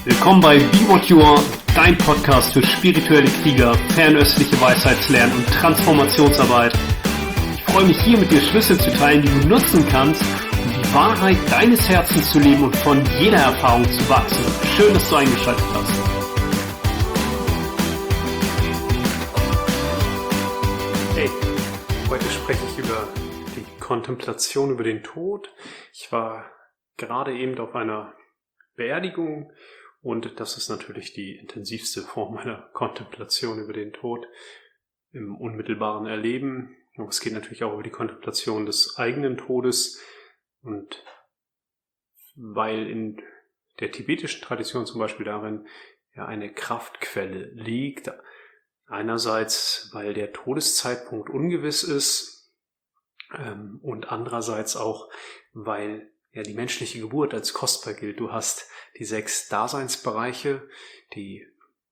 Willkommen bei Be What You Are, dein Podcast für spirituelle Krieger, fernöstliche Weisheitslernen und Transformationsarbeit. Ich freue mich hier mit dir Schlüssel zu teilen, die du nutzen kannst, um die Wahrheit deines Herzens zu leben und von jeder Erfahrung zu wachsen. Schön, dass du eingeschaltet hast. Hey, heute spreche ich über die Kontemplation über den Tod. Ich war gerade eben auf einer Beerdigung und das ist natürlich die intensivste Form meiner Kontemplation über den Tod im unmittelbaren Erleben. Aber es geht natürlich auch über die Kontemplation des eigenen Todes. Und weil in der tibetischen Tradition zum Beispiel darin ja eine Kraftquelle liegt, einerseits weil der Todeszeitpunkt ungewiss ist und andererseits auch, weil ja die menschliche Geburt als kostbar gilt. Du hast die 6 Daseinsbereiche, die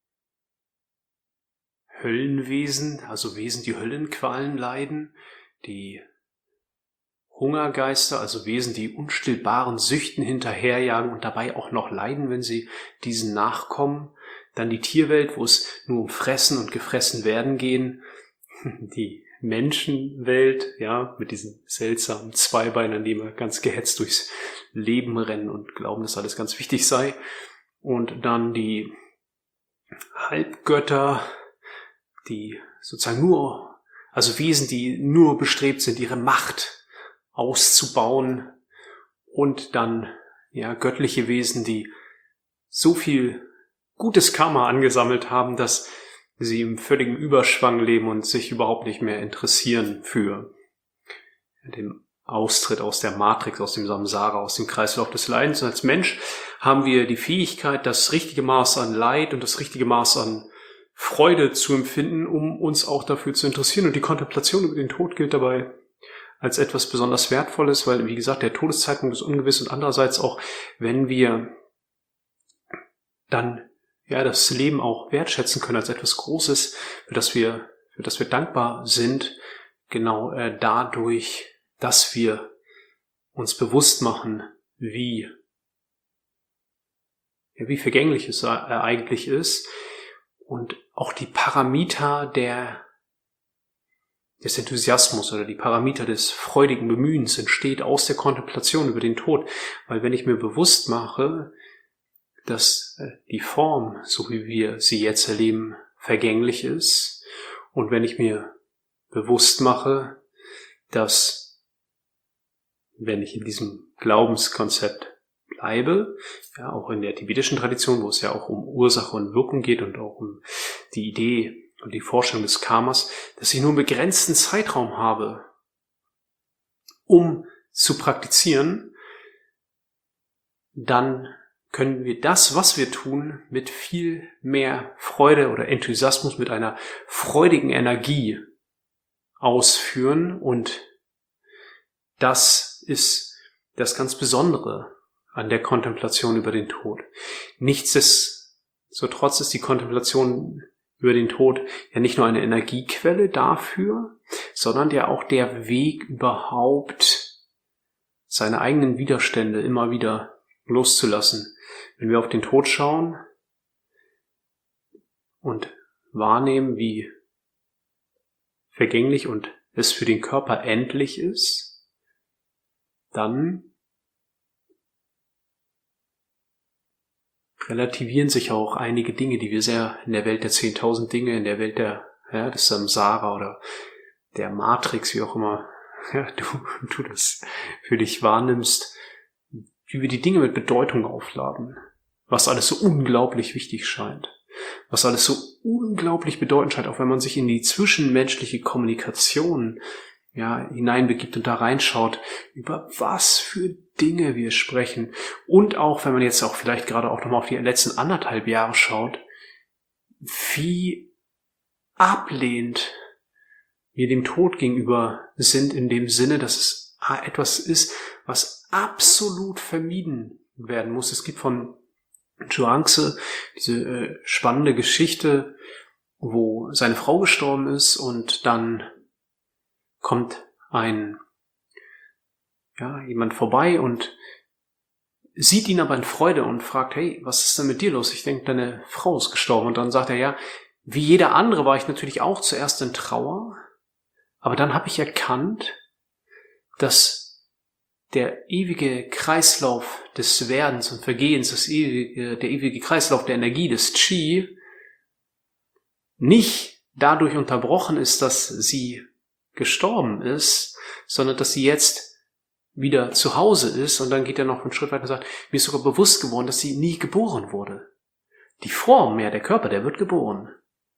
Höllenwesen, also Wesen, die Höllenqualen leiden, die Hungergeister, also Wesen, die unstillbaren Süchten hinterherjagen und dabei auch noch leiden, wenn sie diesen nachkommen. Dann die Tierwelt, wo es nur um Fressen und gefressen werden gehen. Die Menschenwelt, ja, mit diesen seltsamen Zweibeinern, die immer ganz gehetzt durchs Leben rennen und glauben, dass alles ganz wichtig sei. Und dann die Halbgötter, die sozusagen nur, also Wesen, die nur bestrebt sind, ihre Macht auszubauen. Und dann, ja, göttliche Wesen, die so viel gutes Karma angesammelt haben, dass sie im völligen Überschwang leben und sich überhaupt nicht mehr interessieren für den Austritt aus der Matrix, aus dem Samsara, aus dem Kreislauf des Leidens. Und als Mensch haben wir die Fähigkeit, das richtige Maß an Leid und das richtige Maß an Freude zu empfinden, um uns auch dafür zu interessieren. Und die Kontemplation über den Tod gilt dabei als etwas besonders Wertvolles, weil, wie gesagt, der Todeszeitpunkt ist ungewiss und andererseits auch, wenn wir dann das Leben auch wertschätzen können als etwas Großes, für das wir dankbar sind, genau dadurch, dass wir uns bewusst machen, wie vergänglich es eigentlich ist und auch die Parameter des Enthusiasmus oder die Parameter des freudigen Bemühens entsteht aus der Kontemplation über den Tod, weil wenn ich mir bewusst mache, dass die Form, so wie wir sie jetzt erleben, vergänglich ist. Und wenn ich mir bewusst mache, dass, wenn ich in diesem Glaubenskonzept bleibe, ja auch in der tibetischen Tradition, wo es ja auch um Ursache und Wirkung geht und auch um die Idee und die Vorstellung des Karmas, dass ich nur einen begrenzten Zeitraum habe, um zu praktizieren, dann können wir das, was wir tun, mit viel mehr Freude oder Enthusiasmus, mit einer freudigen Energie ausführen. Und das ist das ganz Besondere an der Kontemplation über den Tod. Nichtsdestotrotz ist die Kontemplation über den Tod ja nicht nur eine Energiequelle dafür, sondern ja auch der Weg überhaupt, seine eigenen Widerstände immer wieder loszulassen. Wenn wir auf den Tod schauen und wahrnehmen, wie vergänglich und es für den Körper endlich ist, dann relativieren sich auch einige Dinge, die wir sehr in der Welt der 10.000 Dinge, in der Welt des Samsara oder der Matrix, wie auch immer du das für dich wahrnimmst, wie wir die Dinge mit Bedeutung aufladen, was alles so unglaublich wichtig scheint, was alles so unglaublich bedeutend scheint, auch wenn man sich in die zwischenmenschliche Kommunikation hineinbegibt und da reinschaut, über was für Dinge wir sprechen. Und auch, wenn man jetzt auch vielleicht gerade auch nochmal auf die letzten 1,5 Jahre schaut, wie ablehnend wir dem Tod gegenüber sind, in dem Sinne, dass es etwas ist, was absolut vermieden werden muss. Es gibt von Zhuangzi diese spannende Geschichte, wo seine Frau gestorben ist und dann kommt jemand vorbei und sieht ihn aber in Freude und fragt, hey, was ist denn mit dir los? Ich denke, deine Frau ist gestorben. Und dann sagt er, ja, wie jeder andere war ich natürlich auch zuerst in Trauer, aber dann habe ich erkannt, dass der ewige Kreislauf des Werdens und Vergehens, der ewige Kreislauf der Energie, des Qi, nicht dadurch unterbrochen ist, dass sie gestorben ist, sondern dass sie jetzt wieder zu Hause ist. Und dann geht er noch einen Schritt weiter und sagt, mir ist sogar bewusst geworden, dass sie nie geboren wurde. Die Form, ja, der Körper, der wird geboren.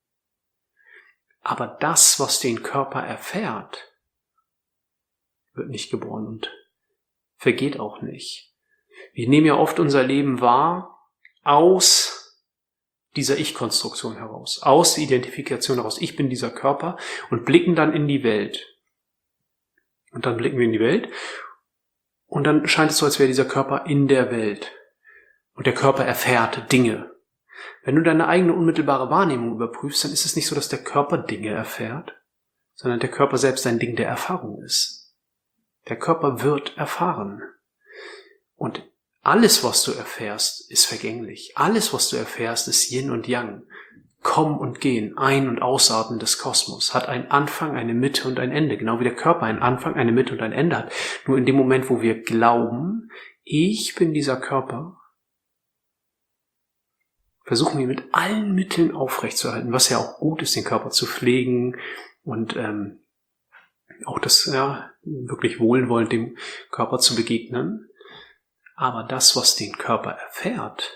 Aber das, was den Körper erfährt, wird nicht geboren und vergeht auch nicht. Wir nehmen ja oft unser Leben wahr aus dieser Ich-Konstruktion heraus, aus der Identifikation heraus. Ich bin dieser Körper und blicken dann in die Welt. Und dann blicken wir in die Welt und dann scheint es so, als wäre dieser Körper in der Welt. Und der Körper erfährt Dinge. Wenn du deine eigene unmittelbare Wahrnehmung überprüfst, dann ist es nicht so, dass der Körper Dinge erfährt, sondern der Körper selbst ein Ding der Erfahrung ist. Der Körper wird erfahren. Und alles, was du erfährst, ist vergänglich. Alles, was du erfährst, ist Yin und Yang. Kommen und Gehen, Ein- und Ausatmen des Kosmos, hat einen Anfang, eine Mitte und ein Ende. Genau wie der Körper einen Anfang, eine Mitte und ein Ende hat. Nur in dem Moment, wo wir glauben, ich bin dieser Körper, versuchen wir mit allen Mitteln aufrechtzuerhalten, was ja auch gut ist, den Körper zu pflegen und auch das wirklich wohlwollend dem Körper zu begegnen. Aber das, was den Körper erfährt,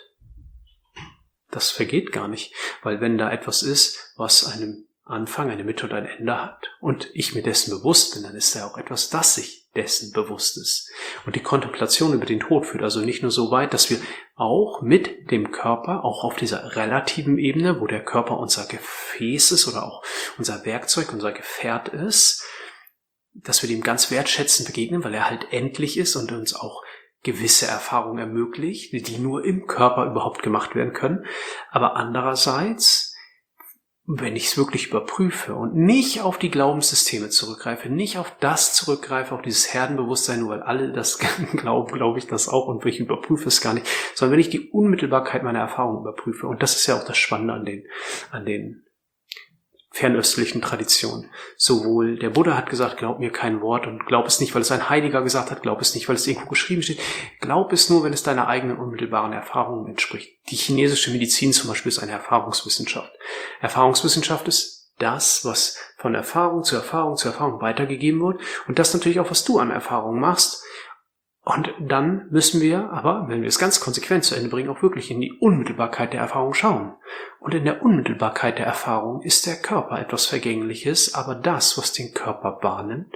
das vergeht gar nicht, weil wenn da etwas ist, was einen Anfang, eine Mitte und ein Ende hat und ich mir dessen bewusst bin, dann ist da auch etwas, das sich dessen bewusst ist. Und die Kontemplation über den Tod führt also nicht nur so weit, dass wir auch mit dem Körper, auch auf dieser relativen Ebene, wo der Körper unser Gefäß ist oder auch unser Werkzeug, unser Gefährt ist, dass wir dem ganz wertschätzend begegnen, weil er halt endlich ist und uns auch gewisse Erfahrungen ermöglicht, die nur im Körper überhaupt gemacht werden können. Aber andererseits, wenn ich es wirklich überprüfe und nicht auf die Glaubenssysteme zurückgreife, nicht auf das zurückgreife, auf dieses Herdenbewusstsein, nur weil alle das glauben, glaube ich das auch und ich überprüfe es gar nicht, sondern wenn ich die Unmittelbarkeit meiner Erfahrung überprüfe, und das ist ja auch das Spannende an den fernöstlichen Traditionen. Sowohl der Buddha hat gesagt, glaub mir kein Wort und glaub es nicht, weil es ein Heiliger gesagt hat, glaub es nicht, weil es irgendwo geschrieben steht, glaub es nur, wenn es deiner eigenen unmittelbaren Erfahrung entspricht. Die chinesische Medizin zum Beispiel ist eine Erfahrungswissenschaft. Erfahrungswissenschaft ist das, was von Erfahrung zu Erfahrung zu Erfahrung weitergegeben wird und das natürlich auch, was du an Erfahrung machst. Und dann müssen wir aber, wenn wir es ganz konsequent zu Ende bringen, auch wirklich in die Unmittelbarkeit der Erfahrung schauen. Und in der Unmittelbarkeit der Erfahrung ist der Körper etwas Vergängliches, aber das, was den Körper wahrnimmt,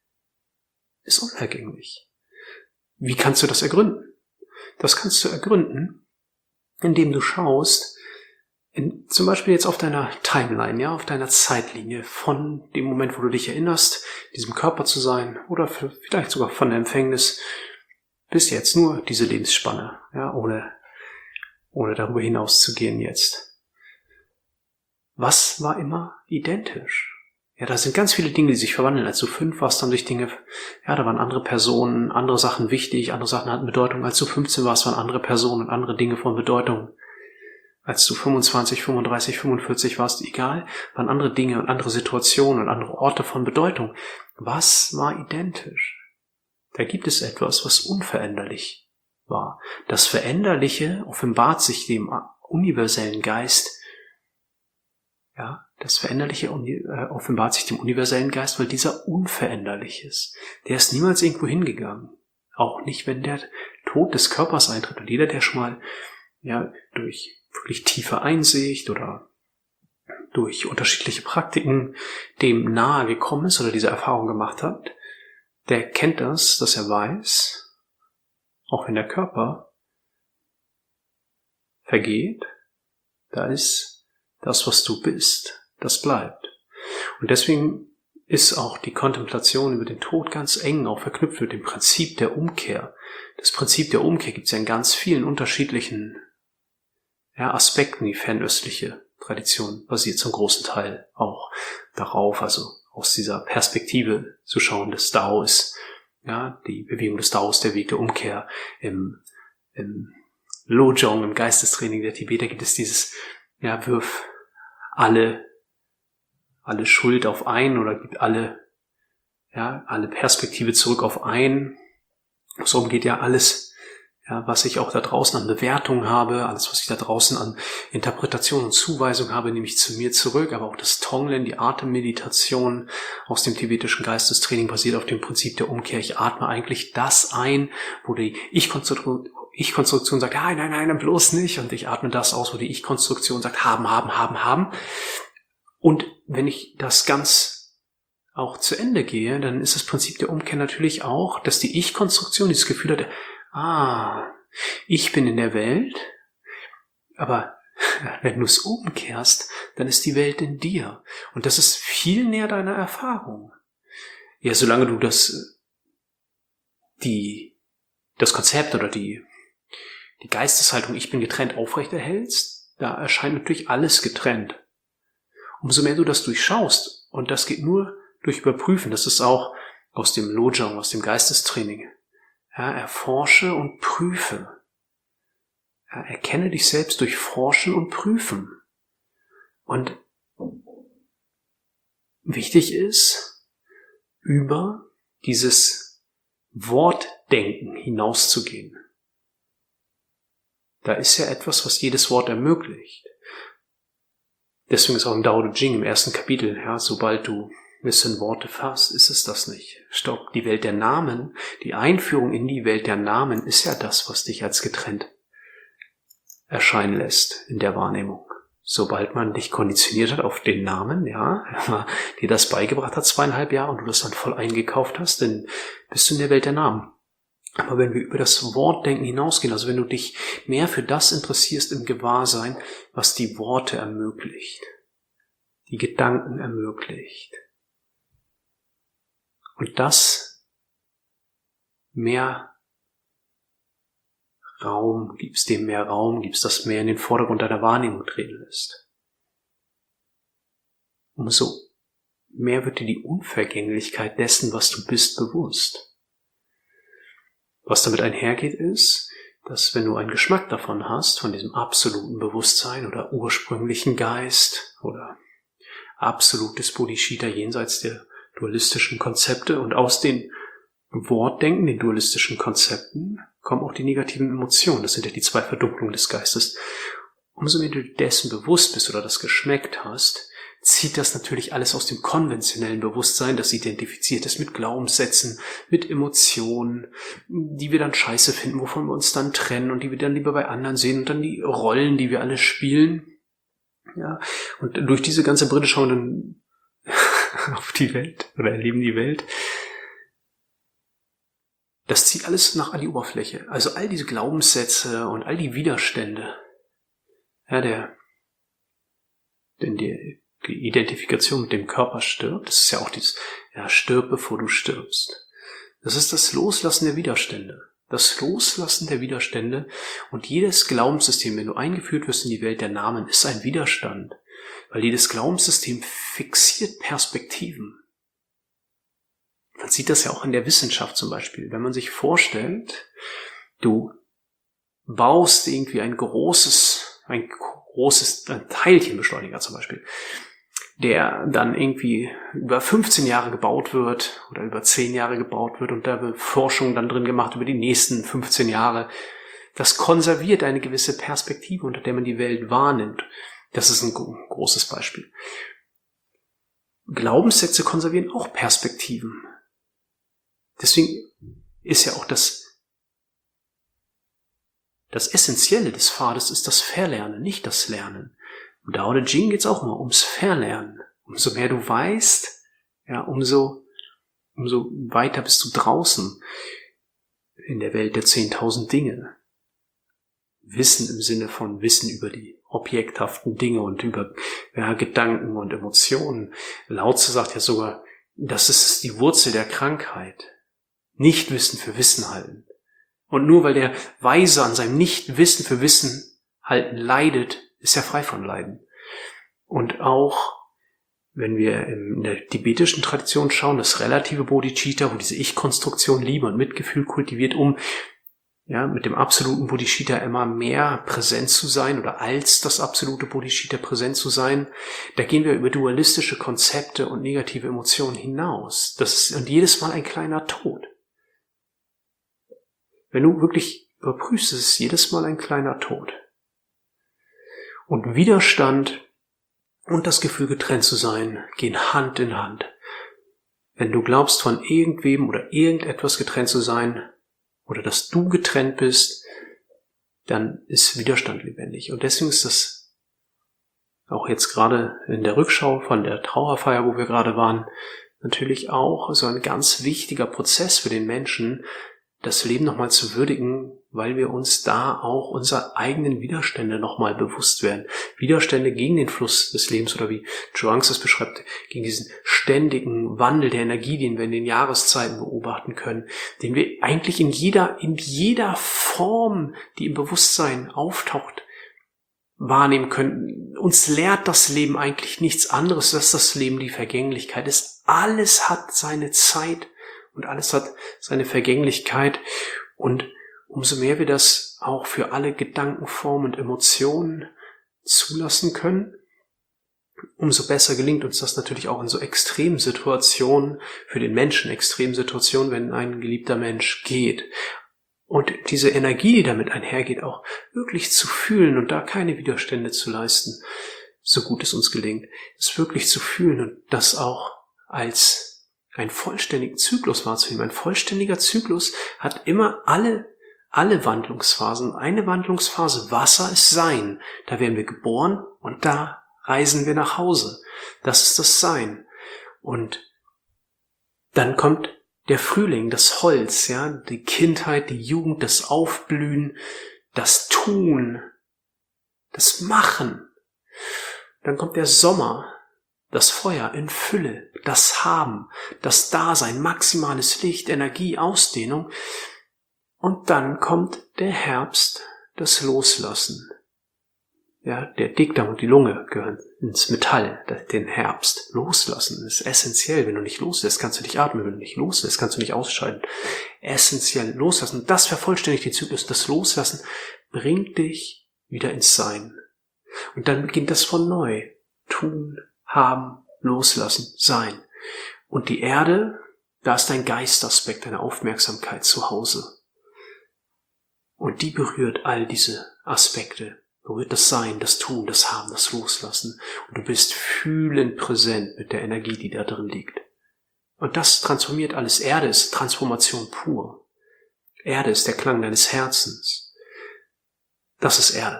ist unvergänglich. Wie kannst du das ergründen? Das kannst du ergründen, indem du schaust, zum Beispiel jetzt auf deiner Timeline, ja, auf deiner Zeitlinie von dem Moment, wo du dich erinnerst, diesem Körper zu sein oder vielleicht sogar von der Empfängnis, bis jetzt nur diese Lebensspanne, ja, ohne darüber hinaus zu gehen jetzt. Was war immer identisch? Ja, da sind ganz viele Dinge, die sich verwandeln. Als du 5 warst, haben sich Dinge, ja, da waren andere Personen, andere Sachen wichtig, andere Sachen hatten Bedeutung. Als du 15 warst, waren andere Personen und andere Dinge von Bedeutung. Als du 25, 35, 45 warst, egal, waren andere Dinge und andere Situationen und andere Orte von Bedeutung. Was war identisch? Da gibt es etwas, was unveränderlich war. Das Veränderliche offenbart sich dem universellen Geist. Ja, das Veränderliche offenbart sich dem universellen Geist, weil dieser unveränderlich ist. Der ist niemals irgendwo hingegangen. Auch nicht, wenn der Tod des Körpers eintritt. Und jeder, der schon mal durch wirklich tiefe Einsicht oder durch unterschiedliche Praktiken dem nahe gekommen ist oder diese Erfahrung gemacht hat, der kennt das, dass er weiß, auch wenn der Körper vergeht, da ist das, was du bist, das bleibt. Und deswegen ist auch die Kontemplation über den Tod ganz eng auch verknüpft mit dem Prinzip der Umkehr. Das Prinzip der Umkehr gibt es ja in ganz vielen unterschiedlichen Aspekten. Die fernöstliche Tradition basiert zum großen Teil auch darauf, also aus dieser Perspektive zu schauen, des Dao ist, ja, die Bewegung des Dao ist der Weg der Umkehr. Im im Lojong, im Geistestraining der Tibeter gibt es dieses, wirf alle Schuld auf einen oder gib alle Perspektive zurück auf einen. So geht ja alles, was ich auch da draußen an Bewertung habe, alles, was ich da draußen an Interpretation und Zuweisung habe, nehme ich zu mir zurück. Aber auch das Tonglen, die Atemmeditation aus dem tibetischen Geistestraining basiert auf dem Prinzip der Umkehr. Ich atme eigentlich das ein, wo die Ich-Konstruktion sagt, nein, bloß nicht. Und ich atme das aus, wo die Ich-Konstruktion sagt, haben. Und wenn ich das ganz auch zu Ende gehe, dann ist das Prinzip der Umkehr natürlich auch, dass die Ich-Konstruktion dieses Gefühl hat, ich bin in der Welt, aber wenn du es umkehrst, dann ist die Welt in dir. Und das ist viel näher deiner Erfahrung. Ja, solange du das Konzept oder die Geisteshaltung, ich bin getrennt, aufrechterhältst, da erscheint natürlich alles getrennt. Umso mehr du das durchschaust, und das geht nur durch Überprüfen, das ist auch aus dem Lojong, aus dem Geistestraining, erforsche und prüfe. Erkenne dich selbst durch Forschen und Prüfen. Und wichtig ist, über dieses Wortdenken hinauszugehen. Da ist ja etwas, was jedes Wort ermöglicht. Deswegen ist auch im Dao De Jing im 1. Kapitel, sobald du es in Worte fasst, ist es das nicht. Stopp, die Welt der Namen, die Einführung in die Welt der Namen ist ja das, was dich als getrennt erscheinen lässt in der Wahrnehmung. Sobald man dich konditioniert hat auf den Namen, dir das beigebracht hat 2,5 Jahre und du das dann voll eingekauft hast, dann bist du in der Welt der Namen. Aber wenn wir über das Wortdenken hinausgehen, also wenn du dich mehr für das interessierst im Gewahrsein, was die Worte ermöglicht, die Gedanken ermöglicht, und das mehr Raum gibst, dem mehr Raum gibst, das mehr in den Vordergrund deiner Wahrnehmung treten lässt, umso mehr wird dir die Unvergänglichkeit dessen, was du bist, bewusst. Was damit einhergeht ist, dass wenn du einen Geschmack davon hast, von diesem absoluten Bewusstsein oder ursprünglichen Geist oder absolutes Bodhicitta jenseits der dualistischen Konzepte, und aus den Wortdenken, den dualistischen Konzepten, kommen auch die negativen Emotionen. Das sind ja die 2 Verdunklungen des Geistes. Umso mehr du dessen bewusst bist oder das geschmeckt hast, zieht das natürlich alles aus dem konventionellen Bewusstsein, das identifiziert ist mit Glaubenssätzen, mit Emotionen, die wir dann scheiße finden, wovon wir uns dann trennen und die wir dann lieber bei anderen sehen, und dann die Rollen, die wir alle spielen. Und durch diese ganze Brille schauen wir dann auf die Welt oder erleben die Welt. Das zieht alles an die Oberfläche. Also all diese Glaubenssätze und all die Widerstände, denn die Identifikation mit dem Körper stirbt, das ist ja auch dieses, stirb bevor du stirbst. Das ist das Loslassen der Widerstände. Das Loslassen der Widerstände, und jedes Glaubenssystem, wenn du eingeführt wirst in die Welt der Namen, ist ein Widerstand. Weil jedes Glaubenssystem fixiert Perspektiven. Man sieht das ja auch in der Wissenschaft zum Beispiel. Wenn man sich vorstellt, du baust irgendwie ein großes Teilchenbeschleuniger zum Beispiel, der dann irgendwie über 15 Jahre gebaut wird oder über 10 Jahre gebaut wird, und da wird Forschung dann drin gemacht über die nächsten 15 Jahre. Das konserviert eine gewisse Perspektive, unter der man die Welt wahrnimmt. Das ist ein großes Beispiel. Glaubenssätze konservieren auch Perspektiven. Deswegen ist ja auch das Essentielle des Pfades ist das Verlernen, nicht das Lernen. Im Dao De Jing geht es auch immer ums Verlernen. Umso mehr du weißt, umso weiter bist du draußen in der Welt der 10.000 Dinge. Wissen im Sinne von Wissen über die objekthaften Dinge und über Gedanken und Emotionen. Lao Tzu sagt ja sogar, das ist die Wurzel der Krankheit. Nichtwissen für Wissen halten. Und nur weil der Weise an seinem Nichtwissen für Wissen halten leidet, ist er frei von Leiden. Und auch, wenn wir in der tibetischen Tradition schauen, das relative Bodhicitta, wo diese Ich-Konstruktion Liebe und Mitgefühl kultiviert, um ja, mit dem absoluten Bodhicitta immer mehr präsent zu sein oder als das absolute Bodhicitta präsent zu sein, da gehen wir über dualistische Konzepte und negative Emotionen hinaus. Und jedes Mal ein kleiner Tod. Wenn du wirklich überprüfst, ist es jedes Mal ein kleiner Tod. Und Widerstand und das Gefühl, getrennt zu sein, gehen Hand in Hand. Wenn du glaubst, von irgendwem oder irgendetwas getrennt zu sein, oder dass du getrennt bist, dann ist Widerstand lebendig. Und deswegen ist das auch jetzt gerade in der Rückschau von der Trauerfeier, wo wir gerade waren, natürlich auch so ein ganz wichtiger Prozess für den Menschen, das Leben nochmal zu würdigen, weil wir uns da auch unserer eigenen Widerstände nochmal bewusst werden. Widerstände gegen den Fluss des Lebens oder wie Zhuangzi es beschreibt, gegen diesen ständigen Wandel der Energie, den wir in den Jahreszeiten beobachten können, den wir eigentlich in jeder Form, die im Bewusstsein auftaucht, wahrnehmen können. Uns lehrt das Leben eigentlich nichts anderes, dass das Leben die Vergänglichkeit ist. Alles hat seine Zeit und alles hat seine Vergänglichkeit. Und umso mehr wir das auch für alle Gedankenformen und Emotionen zulassen können, umso besser gelingt uns das natürlich auch in so Extremsituationen, für den Menschen Extremsituationen, wenn ein geliebter Mensch geht. Und diese Energie, die damit einhergeht, auch wirklich zu fühlen und da keine Widerstände zu leisten, so gut es uns gelingt, es wirklich zu fühlen und das auch als einen vollständigen Zyklus wahrzunehmen. Ein vollständiger Zyklus hat immer alle Wandlungsphasen. Eine Wandlungsphase, Wasser ist Sein. Da werden wir geboren und da reisen wir nach Hause. Das ist das Sein. Und dann kommt der Frühling, das Holz, ja, die Kindheit, die Jugend, das Aufblühen, das Tun, das Machen. Dann kommt der Sommer, das Feuer in Fülle, das Haben, das Dasein, maximales Licht, Energie, Ausdehnung. Und dann kommt der Herbst, das Loslassen. Ja, der Dickdarm und die Lunge gehören ins Metall, den Herbst. Loslassen ist essentiell. Wenn du nicht loslässt, kannst du nicht atmen. Wenn du nicht loslässt, kannst du nicht ausscheiden. Essentiell loslassen. Das vervollständigt den Zyklus. Das Loslassen bringt dich wieder ins Sein. Und dann beginnt das von neu. Tun, haben, loslassen, sein. Und die Erde, da ist dein Geistaspekt, deine Aufmerksamkeit zu Hause. Und die berührt all diese Aspekte. Berührt das Sein, das Tun, das Haben, das Loslassen. Und du bist fühlend präsent mit der Energie, die da drin liegt. Und das transformiert alles. Erde ist Transformation pur. Erde ist der Klang deines Herzens. Das ist Erde.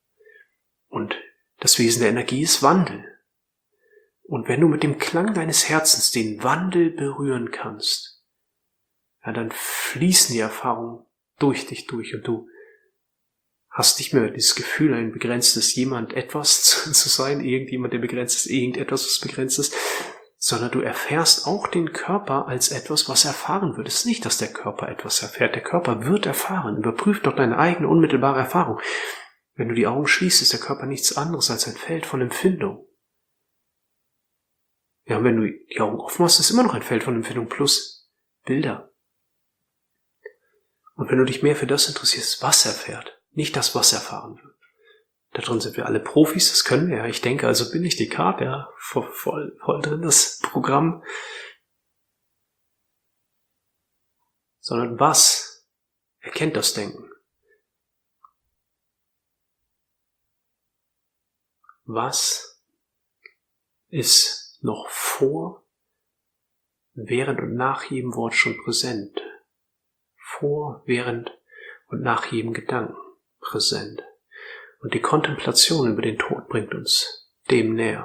Und das Wesen der Energie ist Wandel. Und wenn du mit dem Klang deines Herzens den Wandel berühren kannst, ja, dann fließen die Erfahrungen durch dich durch und du hast nicht mehr dieses Gefühl, ein begrenztes etwas zu sein, irgendjemand, der begrenzt ist, irgendetwas, was begrenzt ist, sondern du erfährst auch den Körper als etwas, was erfahren wird. Es ist nicht, dass der Körper etwas erfährt. Der Körper wird erfahren. Überprüf doch deine eigene unmittelbare Erfahrung. Wenn du die Augen schließt, ist der Körper nichts anderes als ein Feld von Empfindung. Ja, und wenn du die Augen offen hast, ist immer noch ein Feld von Empfindung plus Bilder. Und wenn du dich mehr für das interessierst, was erfährt, nicht das, was erfahren wird. Da drin sind wir alle Profis, das können wir ja. Ich denke, also bin ich die Karte, ja, voll drin, das Programm. Sondern was erkennt das Denken? Was ist noch vor, während und nach jedem Wort schon präsent? Vor, während und nach jedem Gedanken präsent. Und die Kontemplation über den Tod bringt uns dem näher.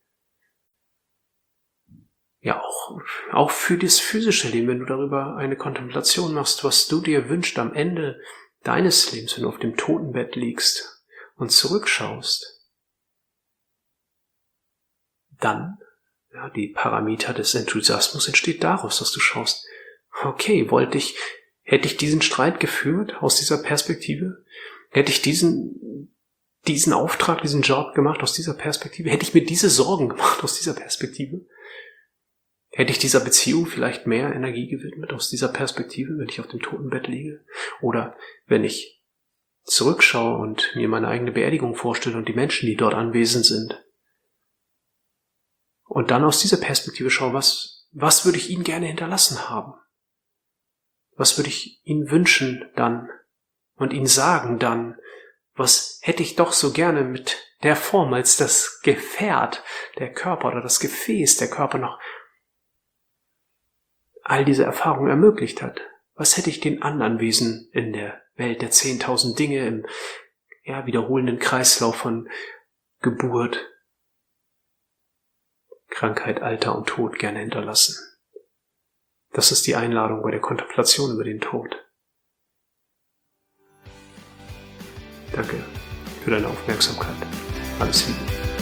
Ja, auch für das physische Leben, wenn du darüber eine Kontemplation machst, was du dir wünschst am Ende deines Lebens, wenn du auf dem Totenbett liegst und zurückschaust, dann, ja, die Parameter des Enthusiasmus entsteht daraus, dass du schaust, okay, hätte ich diesen Streit geführt aus dieser Perspektive? Hätte ich diesen Auftrag, diesen Job gemacht aus dieser Perspektive? Hätte ich mir diese Sorgen gemacht aus dieser Perspektive? Hätte ich dieser Beziehung vielleicht mehr Energie gewidmet aus dieser Perspektive, wenn ich auf dem Totenbett liege? Oder wenn ich zurückschaue und mir meine eigene Beerdigung vorstelle und die Menschen, die dort anwesend sind? Und dann aus dieser Perspektive schaue, was würde ich ihnen gerne hinterlassen haben? Was würde ich ihnen wünschen dann und ihnen sagen dann? Was hätte ich doch so gerne mit der Form, als das Gefährt, der Körper oder das Gefäß, der Körper noch all diese Erfahrungen ermöglicht hat? Was hätte ich den anderen Wesen in der Welt der 10.000 Dinge, im wiederholenden Kreislauf von Geburt, Krankheit, Alter und Tod gerne hinterlassen? Das ist die Einladung bei der Kontemplation über den Tod. Danke für deine Aufmerksamkeit. Alles Liebe.